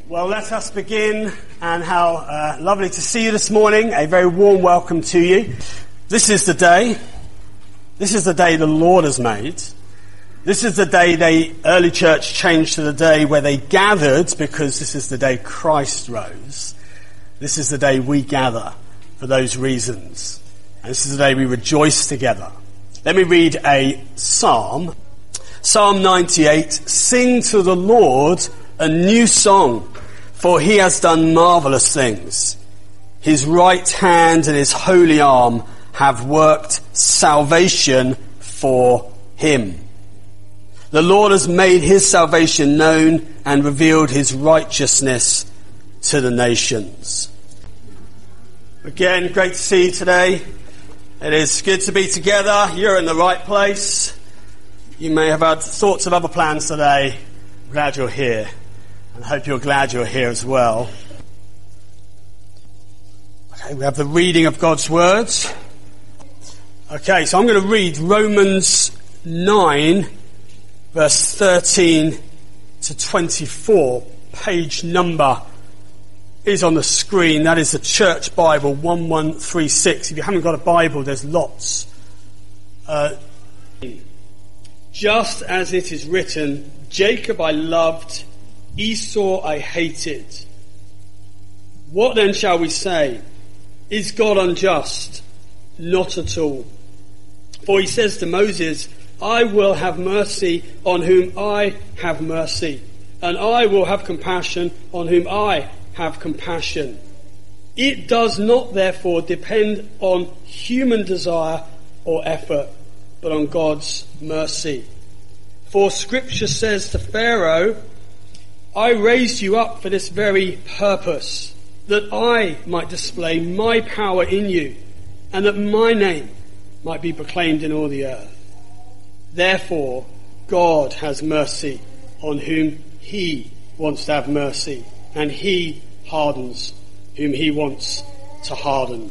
Well, let us begin, and how lovely to see you this morning. A very warm welcome to you. This is the day the Lord has made. This is the day the early church changed to the day where they gathered, because this is the day Christ rose. This is the day we gather for those reasons. And this is the day we rejoice together. Let me read a psalm. Psalm 98, sing to the Lord a new song, for he has done marvelous things. His right hand and his holy arm have worked salvation for him. The Lord has made his salvation known and revealed his righteousness to the nations. Again, great to see you today. It is good to be together. You're in the right place. You may have had thoughts of other plans today. I'm glad you're here. And I hope you're glad you're here as well. Okay, we have the reading of God's words. Okay, so I'm going to read Romans 9, verse 13 to 24. Page number is on the screen. That is the Church Bible, 1136. If you haven't got a Bible, there's lots. Just as it is written, Jacob I loved, Esau I hated. What then shall we say? Is God unjust? Not at all. For he says to Moses, I will have mercy on whom I have mercy, and I will have compassion on whom I have compassion. It does not therefore depend on human desire or effort, but on God's mercy. For Scripture says to Pharaoh, I raised you up for this very purpose, that I might display my power in you, and that my name might be proclaimed in all the earth. Therefore, God has mercy on whom he wants to have mercy, and he hardens whom he wants to harden.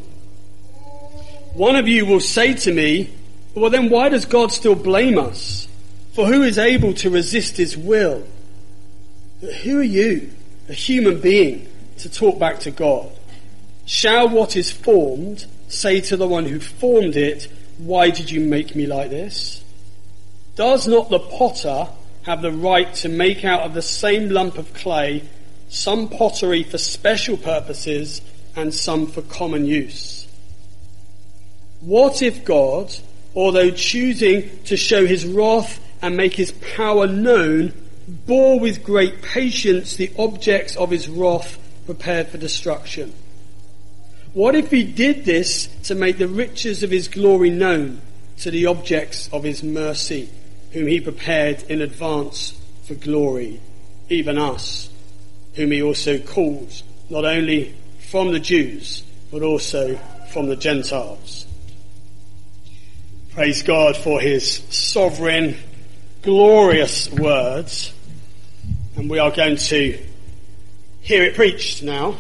One of you will say to me, well then why does God still blame us? For who is able to resist his will? But who are you, a human being, to talk back to God? Shall what is formed say to the one who formed it, why did you make me like this? Does not the potter have the right to make out of the same lump of clay some pottery for special purposes and some for common use? What if God, although choosing to show his wrath and make his power known, bore with great patience the objects of his wrath prepared for destruction? What if he did this to make the riches of his glory known to the objects of his mercy, whom he prepared in advance for glory, even us, whom he also called, not only from the Jews, but also from the Gentiles? Praise God for his sovereign, glorious words. And we are going to hear it preached now.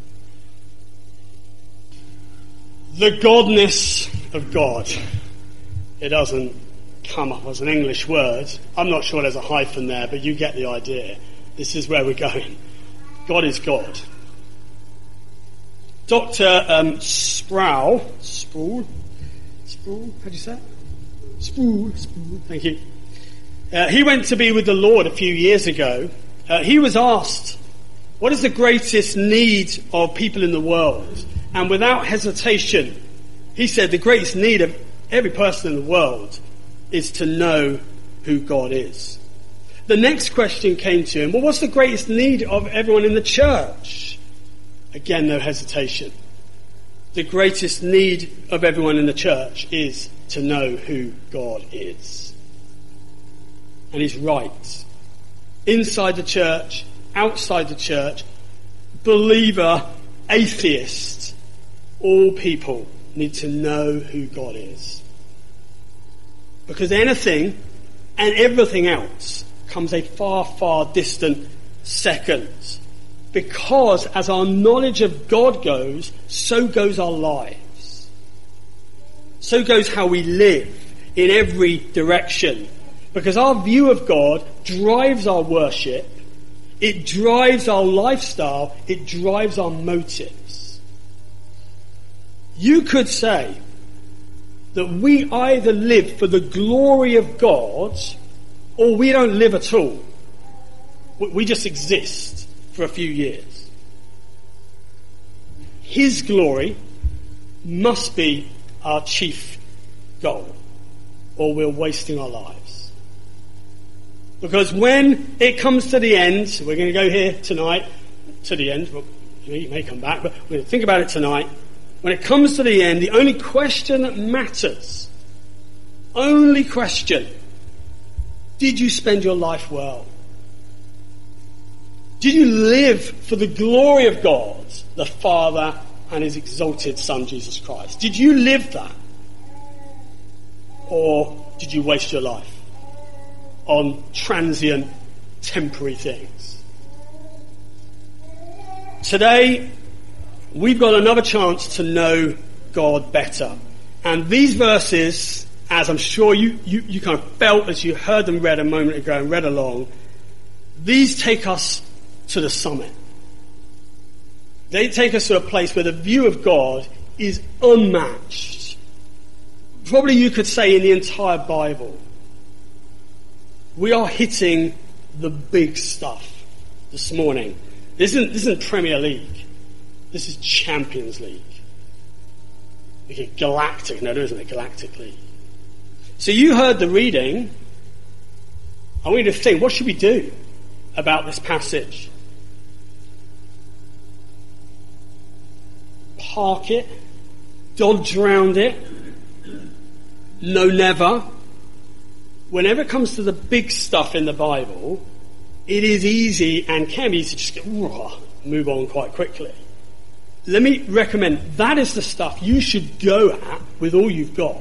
The godness of God. It doesn't come up as an English word. I'm not sure there's a hyphen there, but you get the idea. This is where we're going. God is God. Dr. Sproul, how do you say it? Sproul, thank you. He went to be with the Lord a few years ago. He was asked, what is the greatest need of people in the world? And without hesitation, he said the greatest need of every person in the world is to know who God is. The next question came to him, well, what's the greatest need of everyone in the church? Again, no hesitation. The greatest need of everyone in the church is to know who God is. And he's right. Inside the church, outside the church, believer, atheist, all people need to know who God is. Because anything and everything else comes a far, far distant second. Because as our knowledge of God goes, so goes our lives. So goes how we live in every direction. Because our view of God drives our worship, It drives our lifestyle. It drives our motives. You could say that we either live for the glory of God or we don't live at all. We just exist for a few years. His glory must be our chief goal, or we're wasting our lives. Because when it comes to the end, we're going to go here tonight to the end. Well, you may come back, but we're going to think about it tonight. When it comes to the end, the only question that matters, only question, did you spend your life well? Did you live for the glory of God, the Father, and his exalted Son, Jesus Christ? Did you live that? Or did you waste your life on transient, temporary things? Today, we've got another chance to know God better. And these verses, as I'm sure you kind of felt as you heard them read a moment ago and read along, these take us to the summit. They take us to a place where the view of God is unmatched. Probably you could say in the entire Bible. We are hitting the big stuff this morning. This isn't Premier League. This is Champions League. Okay, Galactic. No, there isn't a Galactic League. So you heard the reading. I want you to think, what should we do about this passage? Park it, dodge around it, no never. Whenever it comes to the big stuff in the Bible, it is easy and can be easy to just move on quite quickly. Let me recommend, that is the stuff you should go at with all you've got.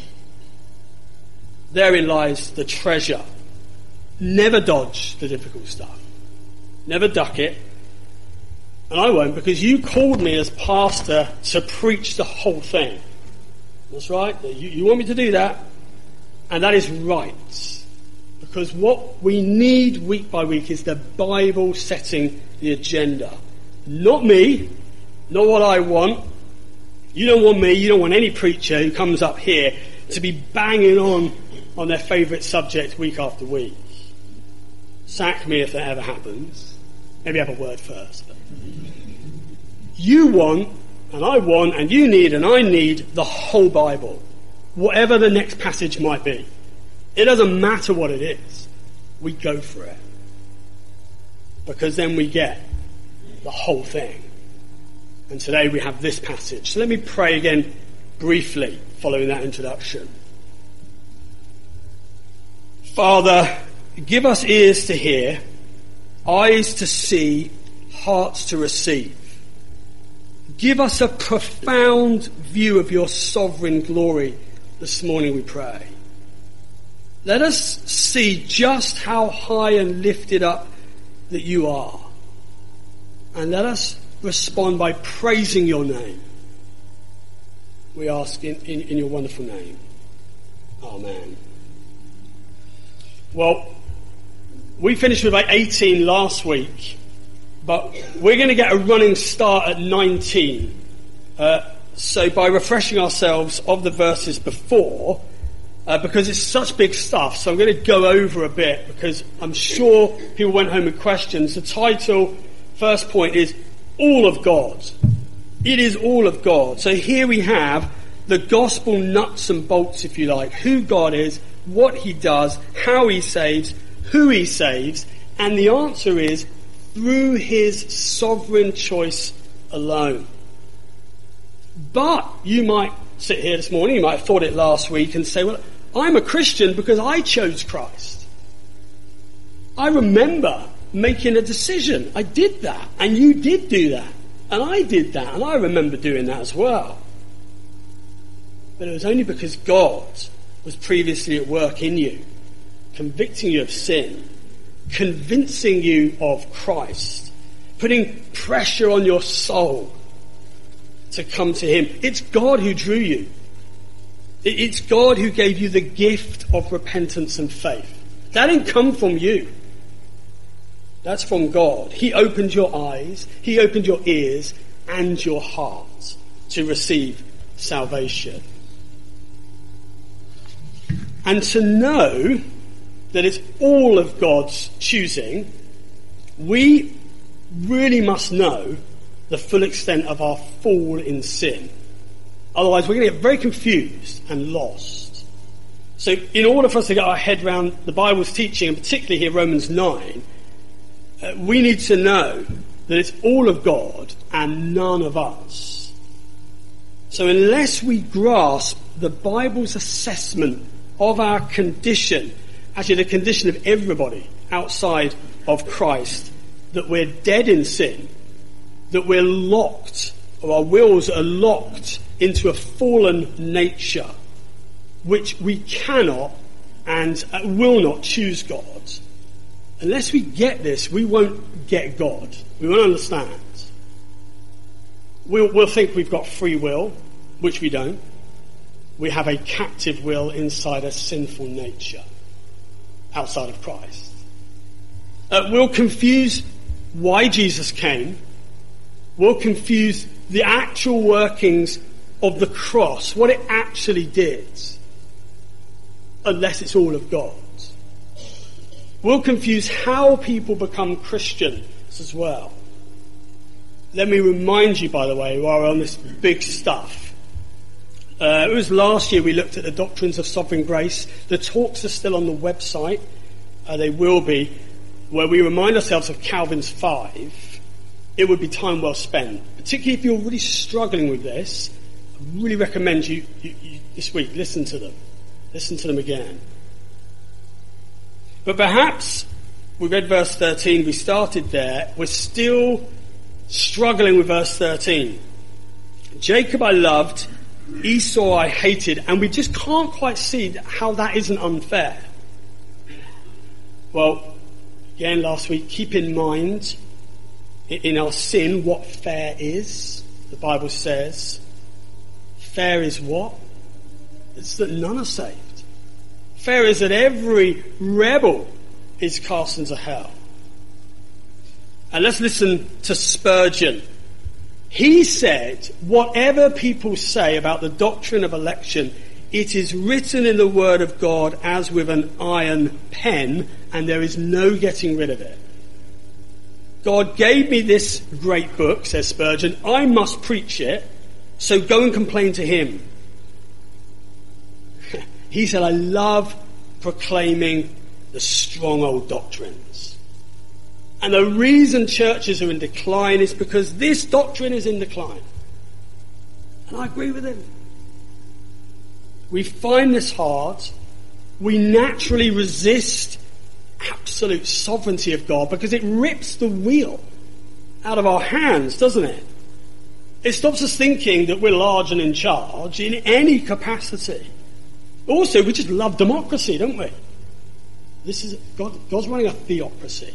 Therein lies the treasure. Never dodge the difficult stuff. Never duck it. And I won't, because you called me as pastor to preach the whole thing. That's right. You want me to do that. And that is right. Because what we need week by week is the Bible setting the agenda. Not me. Not what I want. You don't want me. You don't want any preacher who comes up here to be banging on their favourite subject week after week. Sack me if that ever happens. Maybe have a word first. But you want, and I want, and you need, and I need the whole Bible. Whatever the next passage might be. It doesn't matter what it is. We go for it. Because then we get the whole thing. And today we have this passage. So let me pray again briefly following that introduction. Father, give us ears to hear, eyes to see, hearts to receive. Give us a profound view of your sovereign glory this morning, we pray. Let us see just how high and lifted up that you are. And let us respond by praising your name. We ask in your wonderful name. Amen. Well, we finished with about 18 last week, but we're going to get a running start at 19. So by refreshing ourselves of the verses before, because it's such big stuff, so I'm going to go over a bit because I'm sure people went home with questions. The title, first point, is All of God. It is all of God. So here we have the gospel nuts and bolts, if you like, who God is, what he does, how he saves, who he saves, and the answer is through his sovereign choice alone. But you might sit here this morning, you might have thought it last week and say, well, I'm a Christian because I chose Christ. I remember making a decision. I did that, and you did do that, and I did that, and I remember doing that as well. But it was only because God was previously at work in you, convicting you of sin, convincing you of Christ, putting pressure on your soul to come to him. It's God who drew you. It's God who gave you the gift of repentance and faith. That didn't come from you. That's from God. He opened your eyes, he opened your ears and your heart to receive salvation. And to know that it's all of God's choosing, we really must know the full extent of our fall in sin. Otherwise, we're going to get very confused and lost. So in order for us to get our head around the Bible's teaching, and particularly here Romans 9, we need to know that it's all of God and none of us. So unless we grasp the Bible's assessment of our condition, actually the condition of everybody outside of Christ, that we're dead in sin, that we're locked, or our wills are locked into a fallen nature, which we cannot and will not choose God. Unless we get this, we won't get God. We won't understand. We'll think we've got free will, which we don't. We have a captive will inside a sinful nature outside of Christ. We'll confuse why Jesus came. We'll confuse the actual workings of the cross, what it actually did, unless it's all of God. We'll confuse how people become Christians as well. Let me remind you, by the way, while we're on this big stuff, it was last year we looked at the doctrines of sovereign grace. The talks are still on the website. They will be, where we remind ourselves of Calvin's 5. It would be time well spent, particularly if you're really struggling with this. I really recommend you this week, listen to them. Listen to them again. But perhaps, we read verse 13, we started there, we're still struggling with verse 13. Jacob I loved, Esau I hated, and we just can't quite see how that isn't unfair. Well, again last week, keep in mind, in our sin, what fair is. The Bible says, fair is what? It's that none are saved. Fair is that every rebel is cast into hell. And let's listen to Spurgeon. He said, whatever people say about the doctrine of election, it is written in the word of God as with an iron pen, and there is no getting rid of it. God gave me this great book, says Spurgeon. I must preach it, so go and complain to him. He said, I love proclaiming the strong old doctrines. And the reason churches are in decline is because this doctrine is in decline. And I agree with him. We find this hard. We naturally resist absolute sovereignty of God because it rips the wheel out of our hands, doesn't it? It stops us thinking that we're large and in charge in any capacity. Also, we just love democracy, don't we? This is God's running a theocracy.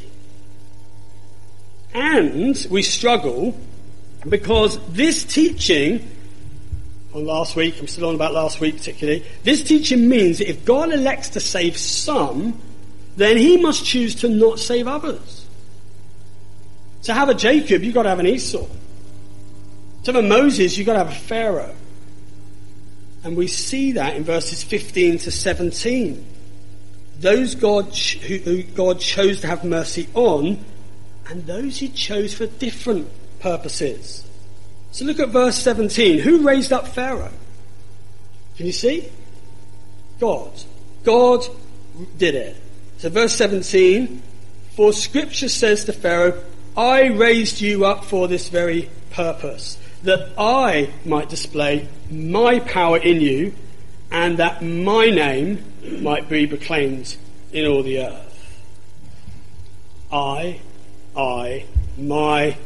And we struggle because this teaching, on last week, I'm still on about last week particularly, this teaching means that if God elects to save some, then he must choose to not save others. To have a Jacob, you've got to have an Esau. To have a Moses, you've got to have a Pharaoh. And we see that in verses 15 to 17. Those who God chose to have mercy on, and those he chose for different purposes. So look at verse 17. Who raised up Pharaoh? Can you see? God. God did it. So verse 17, for scripture says to Pharaoh, I raised you up for this very purpose, that I might display my power in you, and that my name might be proclaimed in all the earth. I, my.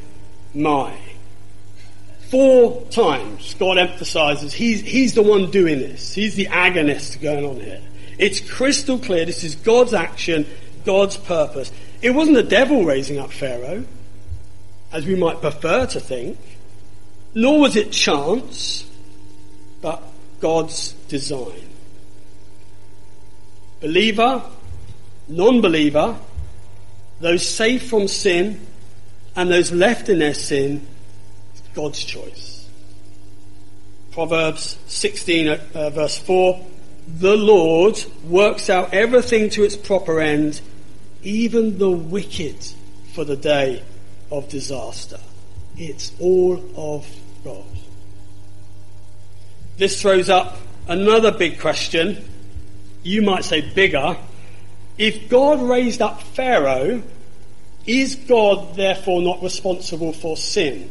4 times God emphasizes he's the one doing this. He's the agonist going on here. It's crystal clear this is God's action, God's purpose. It wasn't the devil raising up Pharaoh, as we might prefer to think, nor was it chance, but God's design. Believer, non-believer, those saved from sin and those left in their sin, it's God's choice. Proverbs 16 verse 4, the Lord works out everything to its proper end, even the wicked for the day of disaster. It's all of God. This throws up another big question. You might say bigger. If God raised up Pharaoh, is God therefore not responsible for sin?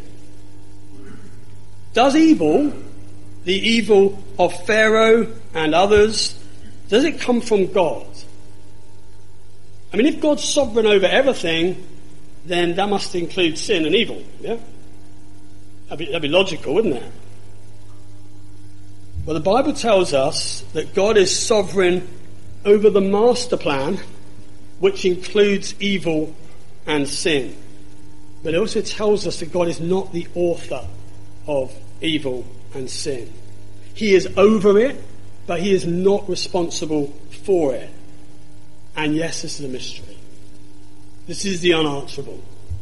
Does evil, the evil of Pharaoh and others, does it come from God? I mean, if God's sovereign over everything, then that must include sin and evil, yeah? That'd be logical, wouldn't it? Well, the Bible tells us that God is sovereign over the master plan, which includes evil and sin. But it also tells us that God is not the author of evil and sin. He is over it, but he is not responsible for it. And yes, this is a mystery. This is the unanswerable.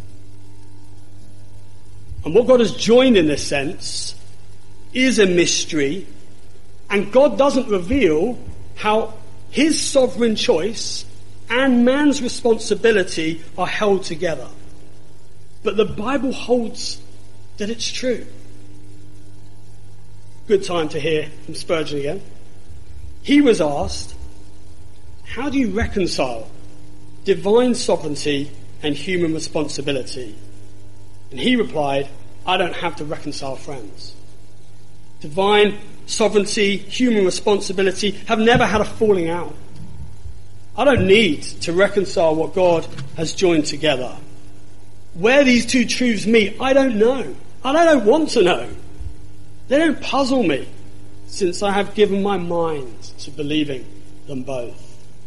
And what God has joined in this sense is a mystery, and God doesn't reveal how his sovereign choice and man's responsibility are held together. But the Bible holds that it's true. Good time to hear from Spurgeon again. He was asked, how do you reconcile divine sovereignty and human responsibility? And he replied, I don't have to reconcile friends. Divine sovereignty, human responsibility have never had a falling out. I don't need to reconcile what God has joined together. Where these two truths meet, I don't know. And I don't want to know. They don't puzzle me, since I have given my mind to believing them both.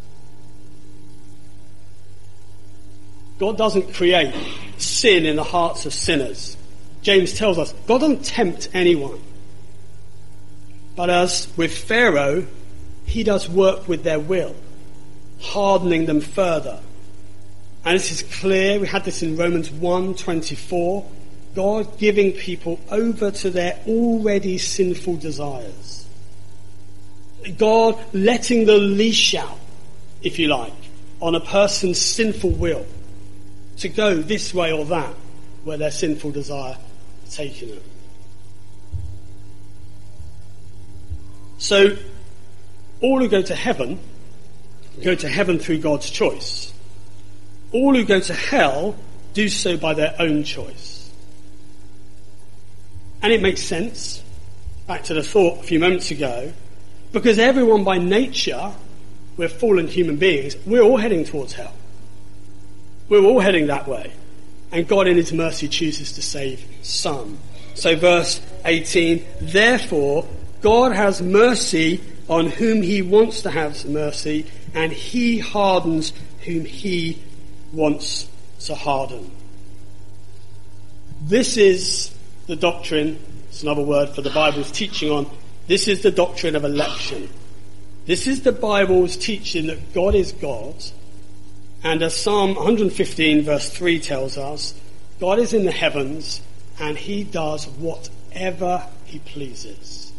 God doesn't create sin in the hearts of sinners. James tells us God doesn't tempt anyone. But as with Pharaoh, he does work with their will, hardening them further. And this is clear. We had this in Romans 1:24. God giving people over to their already sinful desires. God letting the leash out, if you like, on a person's sinful will to go this way or that, where their sinful desire is taking them. So, all who go to heaven through God's choice. All who go to hell do so by their own choice. And it makes sense, back to the thought a few moments ago, because everyone by nature, we're fallen human beings, we're all heading towards hell. We're all heading that way. And God in his mercy chooses to save some. So verse 18, therefore God has mercy on whom he wants to have mercy, and he hardens whom he wants to harden. This is the doctrine, it's another word for the Bible's teaching on, this is the doctrine of election. This is the Bible's teaching that God is God, and as Psalm 115 verse 3 tells us, God is in the heavens and he does whatever he pleases.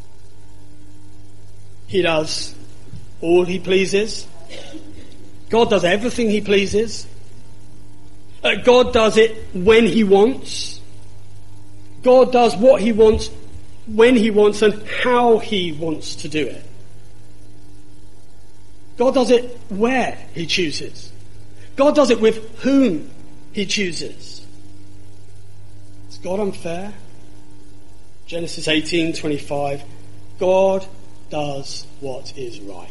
He does all he pleases. God does everything he pleases. God does it when he wants. God does what he wants, when he wants, and how he wants to do it. God does it where he chooses. God does it with whom he chooses. Is God unfair? Genesis 18:25. God does what is right.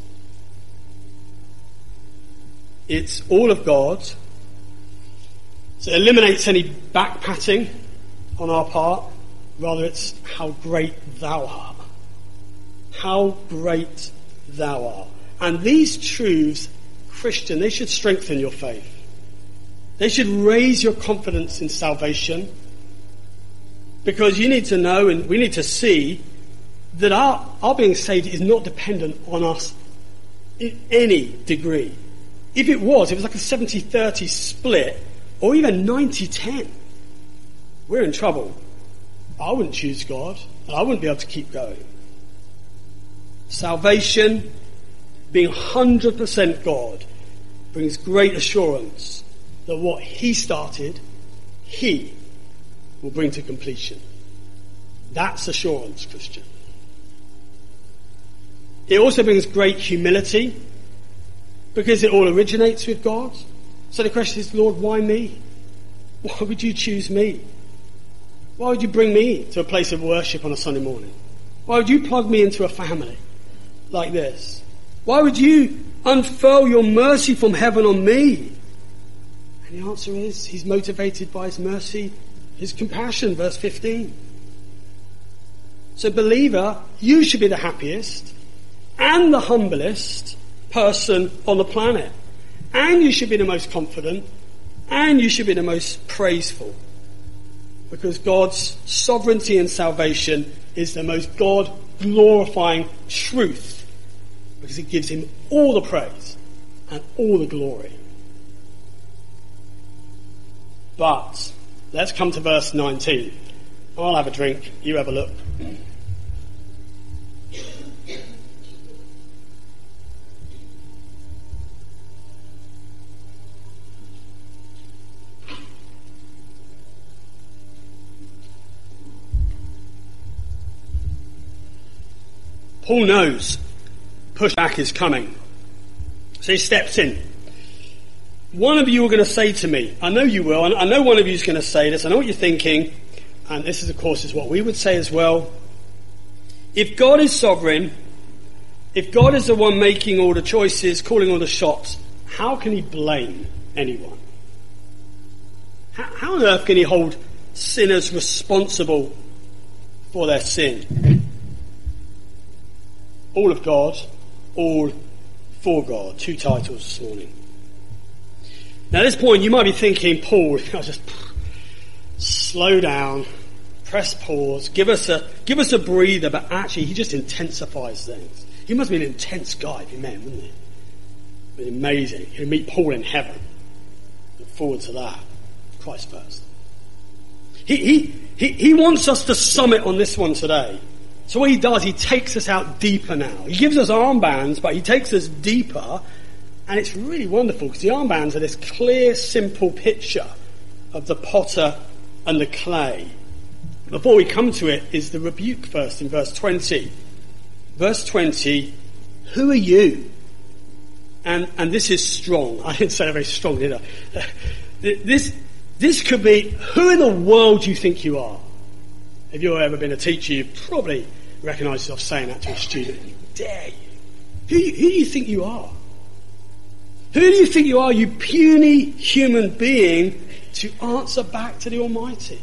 It's all of God. So it eliminates any back-patting on our part. Rather, it's how great thou art. How great thou art. And these truths, Christian, they should strengthen your faith. They should raise your confidence in salvation. Because you need to know and we need to see that our being saved is not dependent on us in any degree. if it was like a 70-30 split, or even 90-10, we're in trouble. I wouldn't choose God, and I wouldn't be able to keep going. Salvation, being 100% God, brings great assurance that what he started, he will bring to completion. That's assurance, Christian. It also brings great humility, because it all originates with God. So the question is, Lord, why me? Why would you choose me? Why would you bring me to a place of worship on a Sunday morning? Why would you plug me into a family like this? Why would you unfurl your mercy from heaven on me? And the answer is, he's motivated by his mercy, his compassion, verse 15. So believer, you should be the happiest and the humblest person on the planet. And you should be the most confident, and you should be the most praiseful. Because God's sovereignty and salvation is the most God-glorifying truth, because it gives him all the praise and all the glory. But let's come to verse 19. I'll have a drink, you have a look. Paul knows pushback is coming. So he steps in. One of you are going to say to me, I know you will, and I know one of you is going to say this, I know what you're thinking, and this is of course is what we would say as well. If God is sovereign, if God is the one making all the choices, calling all the shots, how can he blame anyone? How on earth can he hold sinners responsible for their sin? All of God, all for God. 2 titles this morning. Now at this point you might be thinking, Paul, just slow down, press pause, give us a breather, but actually he just intensifies things. He must be an intense guy if he met him, wouldn't he? It'd be amazing. He'd meet Paul in heaven. Look forward to that. Christ first. He wants us to summit on this one today. So what he does, he takes us out deeper now. He gives us armbands, but he takes us deeper. And it's really wonderful because the armbands are this clear, simple picture of the potter and the clay. Before we come to it is the rebuke first in verse 20. Verse 20, who are you? And this is strong. I didn't say it very strong, did I? This could be, who in the world do you think you are? If you've ever been a teacher, you probably recognise yourself saying that to a student. Dare you? Who do you think you are? Who do you think you are, you puny human being, to answer back to the Almighty?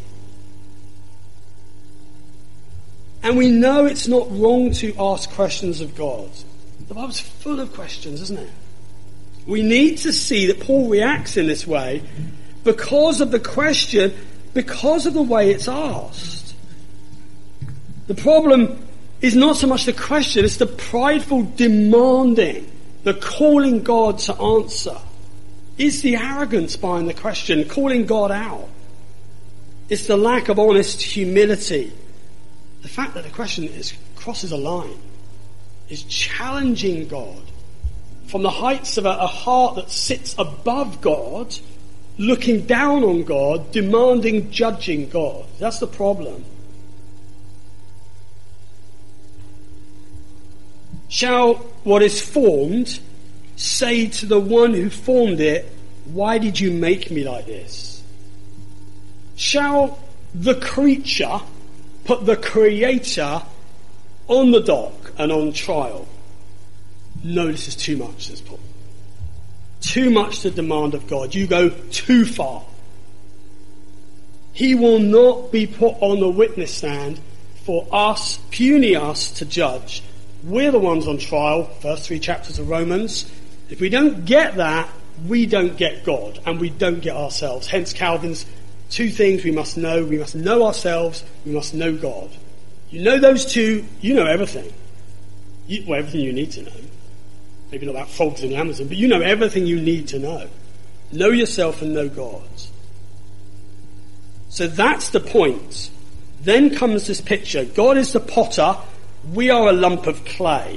And we know it's not wrong to ask questions of God. The Bible's full of questions, isn't it? We need to see that Paul reacts in this way because of the question, because of the way it's asked. The problem is not so much the question, it's the prideful demanding, the calling God to answer. It's the arrogance behind the question, calling God out. It's the lack of honest humility. The fact that the question crosses a line is challenging God from the heights of a heart that sits above God, looking down on God, demanding, judging God. That's the problem. Shall what is formed say to the one who formed it, why did you make me like this? Shall the creature put the creator on the dock and on trial? No, this is too much, says Paul. Too much to demand of God. You go too far. He will not be put on the witness stand for us, puny us, to judge. We're the ones on trial, first 3 chapters of Romans. If we don't get that, we don't get God, and we don't get ourselves. Hence Calvin's 2 things we must know. We must know ourselves, we must know God. You know those two, you know everything. Everything you need to know. maybe not about frogs in the Amazon, but you know everything you need to know. Know yourself and know God. So that's the point. Then comes this picture. God is the potter. We are a lump of clay.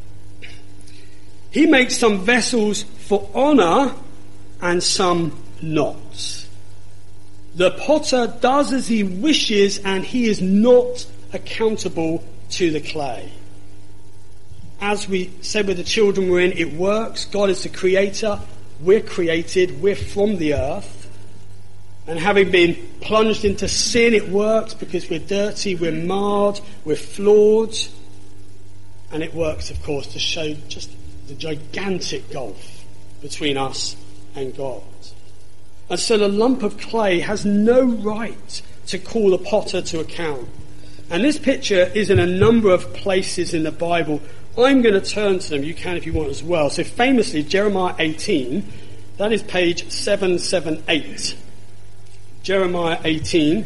He makes some vessels for honour and some not. The potter does as he wishes, and he is not accountable to the clay. As we said with the children we're in, it works. God is the creator. We're created. We're from the earth. And having been plunged into sin, it works because we're dirty, we're marred, we're flawed. And it works, of course, to show just the gigantic gulf between us and God. And so the lump of clay has no right to call the potter to account. And this picture is in a number of places in the Bible. I'm going to turn to them. You can if you want as well. So famously, Jeremiah 18, that is page 778. Jeremiah 18.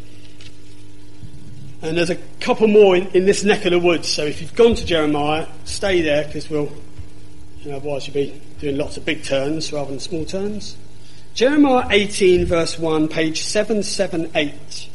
And there's a couple more in this neck of the woods. So if you've gone to Jeremiah, stay there, because otherwise you'll be doing lots of big turns rather than small turns. Jeremiah 18 verse 1, page 778.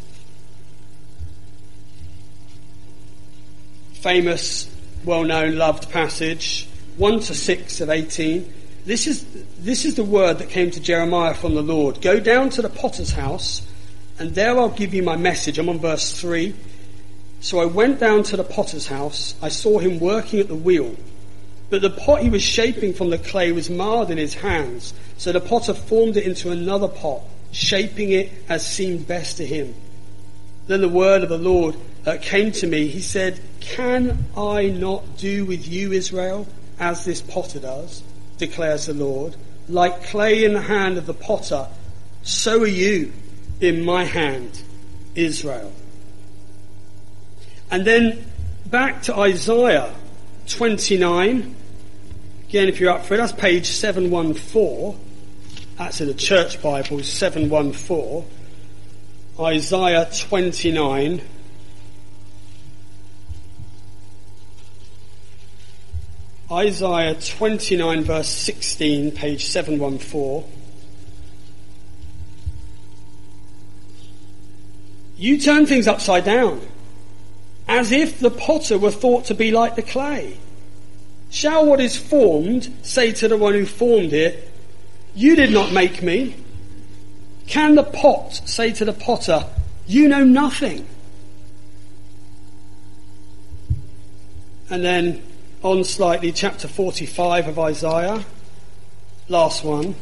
Famous, well-known, loved passage, 1 to 6 of 18. This is the word that came to Jeremiah from the Lord. Go down to the potter's house, and there I'll give you my message. I'm on verse 3. So I went down to the potter's house. I saw him working at the wheel. But the pot he was shaping from the clay was marred in his hands. So the potter formed it into another pot, shaping it as seemed best to him. Then the word of the Lord came to me. He said, can I not do with you, Israel, as this potter does, declares the Lord? Like clay in the hand of the potter, so are you in my hand, Israel. And then back to Isaiah 29. Again, if you're up for it, that's page 714. That's in the Church Bible, 714. Isaiah 29. Isaiah 29 verse 16, page 714. You turn things upside down, as if the potter were thought to be like the clay. Shall what is formed say to the one who formed it, you did not make me? Can the pot say to the potter, you know nothing? And then on slightly, chapter 45 of Isaiah, last one.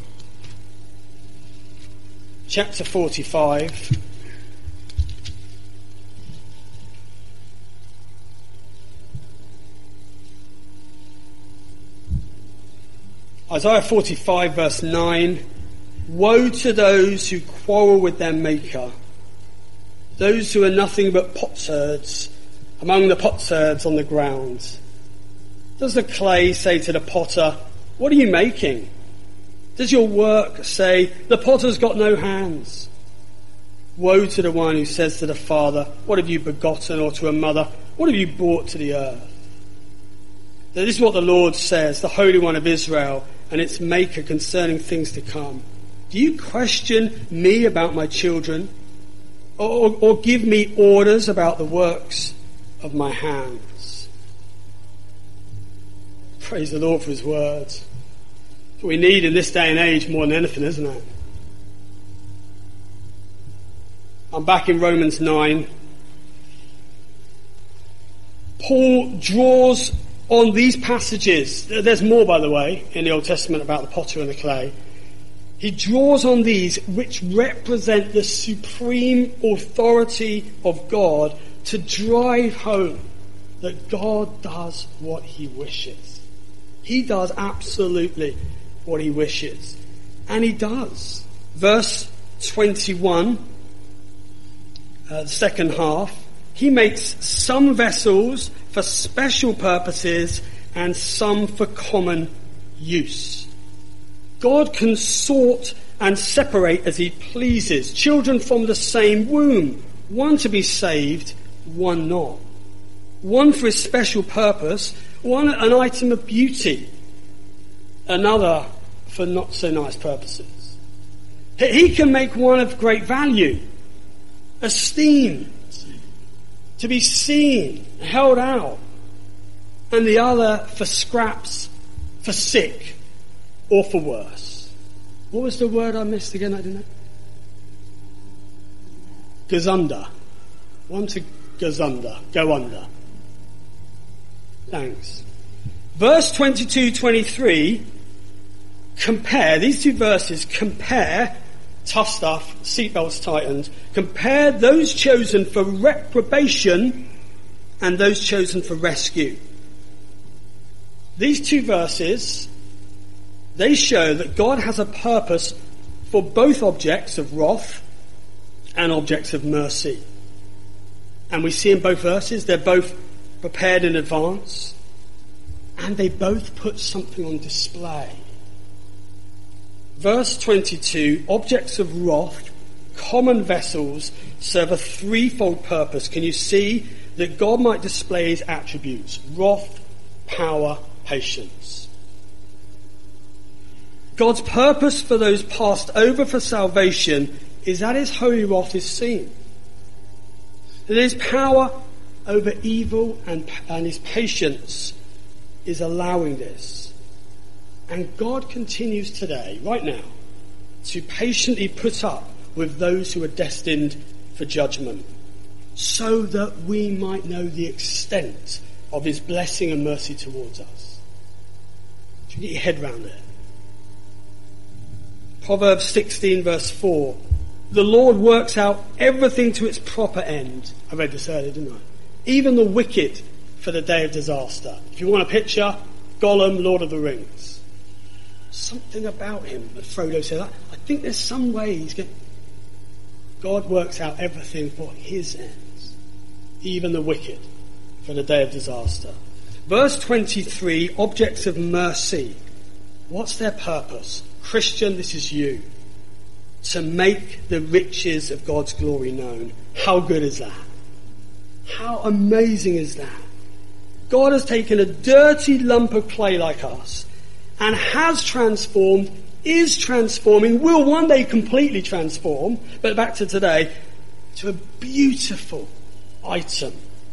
Chapter 45. Isaiah 45 verse 9. Woe to those who quarrel with their maker, those who are nothing but potsherds among the potsherds on the ground. Does the clay say to the potter, what are you making? Does your work say, the potter's got no hands? Woe to the one who says to the father, what have you begotten? Or to a mother, what have you brought to the earth? Now, this is what the Lord says, the Holy One of Israel and its maker, concerning things to come. Do you question me about my children? Or give me orders about the works of my hands? Praise the Lord for his words. What we need in this day and age more than anything, isn't it? I'm back in Romans 9. Paul draws on these passages. There's more, by the way, in the Old Testament about the potter and the clay. He draws on these which represent the supreme authority of God to drive home that God does what he wishes. He does absolutely what he wishes. And he does. Verse 21, the second half, he makes some vessels for special purposes and some for common use. God can sort and separate as he pleases. Children from the same womb, one to be saved, one not. One for his special purpose, one an item of beauty, another for not so nice purposes. He can make one of great value, esteemed, to be seen, held out, and the other for scraps, for sick, or for worse. What was the word I missed again? I didn't know. Gazunder. One to gazunder. Go under. Thanks. Verse 22-23 compare, these two verses compare, tough stuff, seatbelts tightened, compare those chosen for reprobation and those chosen for rescue. These two verses, they show that God has a purpose for both objects of wrath and objects of mercy. And we see in both verses, they're both prepared in advance, and they both put something on display. Verse 22, objects of wrath, common vessels, serve a threefold purpose. Can you see that God might display his attributes? Wrath, power, patience. God's purpose for those passed over for salvation is that his holy wrath is seen. That his power over evil and his patience is allowing this. And God continues today, right now, to patiently put up with those who are destined for judgment, so that we might know the extent of his blessing and mercy towards us. Do you get your head round it? Proverbs 16 verse 4. The Lord works out everything to its proper end. I read this earlier, didn't I? Even the wicked for the day of disaster. If you want a picture, Gollum, Lord of the Rings. Something about him, as Frodo said, I think there's some way he's going. God works out everything for his ends. Even the wicked for the day of disaster. Verse 23, objects of mercy. What's their purpose? Christian, this is you. To make the riches of God's glory known. How good is that? How amazing is that? God has taken a dirty lump of clay like us and has transformed, is transforming, will one day completely transform, but back to today, to a beautiful item.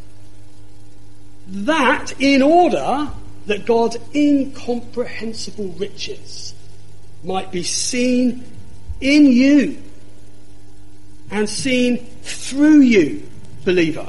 That in order that God's incomprehensible riches might be seen in you and seen through you, believer.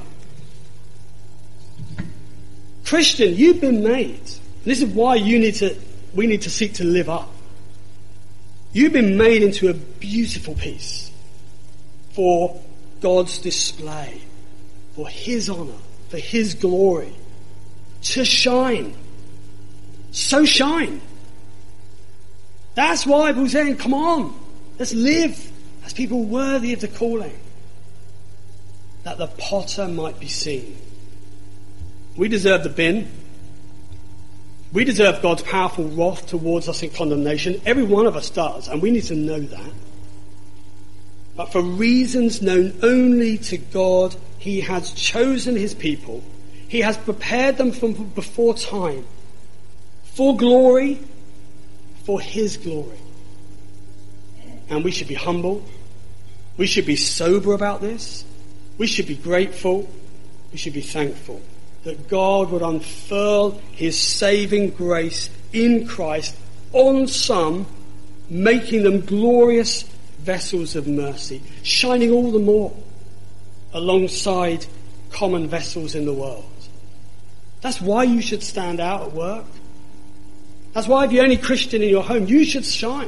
Christian, you've been made. This is why we need to seek to live up. You've been made into a beautiful piece for God's display, for his honor, for his glory, to shine. So shine. That's why Paul's saying, come on, let's live as people worthy of the calling, that the potter might be seen. We deserve the bin. We deserve God's powerful wrath towards us in condemnation. Every one of us does, and we need to know that. But for reasons known only to God, he has chosen his people. He has prepared them from before time for glory, for his glory. And we should be humble. We should be sober about this. We should be grateful. We should be thankful that God would unfurl his saving grace in Christ on some, making them glorious vessels of mercy, shining all the more alongside common vessels in the world. That's why you should stand out at work. That's why if you're only Christian in your home, you should shine.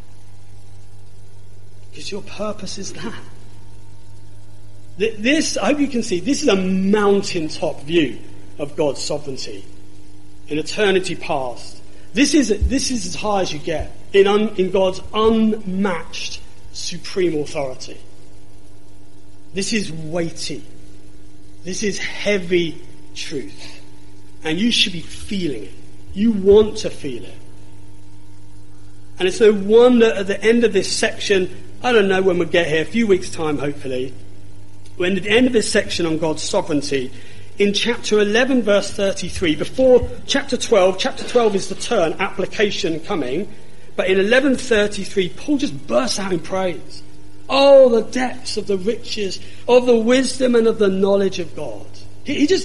Because your purpose is that. This, I hope you can see, this is a mountaintop view of God's sovereignty in eternity past. This is as high as you get in God's unmatched supreme authority. This is weighty. This is heavy truth. And you should be feeling it. You want to feel it. And it's no wonder at the end of this section, I don't know when we'll get here, a few weeks' time hopefully, when at the end of this section on God's sovereignty, in chapter 11, verse 33. Before chapter 12 is the turn, application coming. But in 11:33, Paul just bursts out in praise. Oh, the depths of the riches, of the wisdom and of the knowledge of God. He just,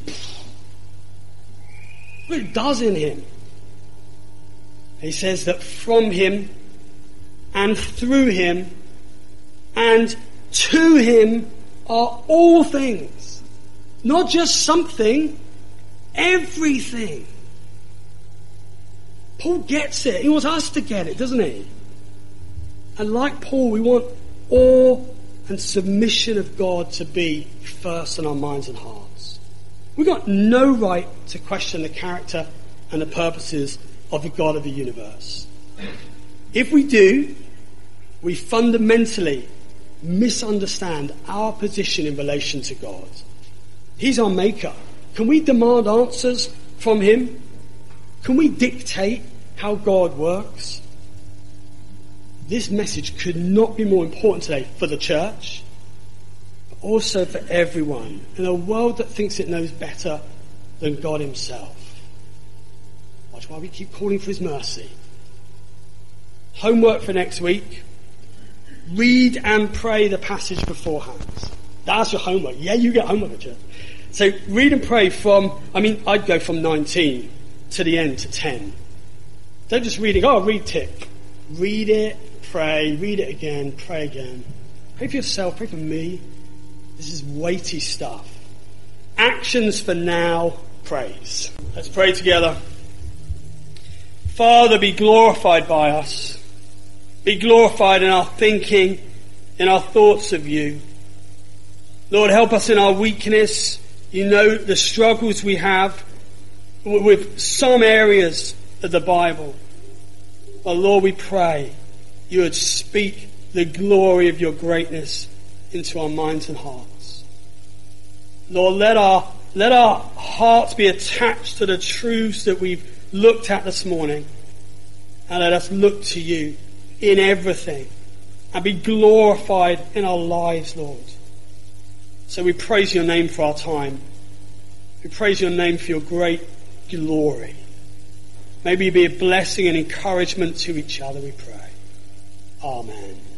what it does in him. He says that from him and through him and to him are all things. Not just something, everything. Paul gets it. He wants us to get it, doesn't he? And like Paul, we want awe and submission of God to be first in our minds and hearts. We've got no right to question the character and the purposes of the God of the universe. If we do, we fundamentally misunderstand our position in relation to God. He's our maker. Can we demand answers from him? Can we dictate how God works? This message could not be more important today for the church, but also for everyone in a world that thinks it knows better than God himself. That's why we keep calling for his mercy. Homework for next week. Read and pray the passage beforehand. That's your homework. Yeah, you get homework at church. So read and pray I'd go from 19 to the end to 10. Don't just read it, read tick. Read it, pray, read it again, pray again. Pray for yourself, pray for me. This is weighty stuff. Actions for now, praise. Let's pray together. Father, be glorified by us. Be glorified in our thinking, in our thoughts of you. Lord, help us in our weakness. You know the struggles we have with some areas of the Bible. But Lord, we pray you would speak the glory of your greatness into our minds and hearts. Lord, let our hearts be attached to the truths that we've looked at this morning. And let us look to you in everything and be glorified in our lives, Lord. So we praise your name for our time. We praise your name for your great glory. May we be a blessing and encouragement to each other, we pray. Amen.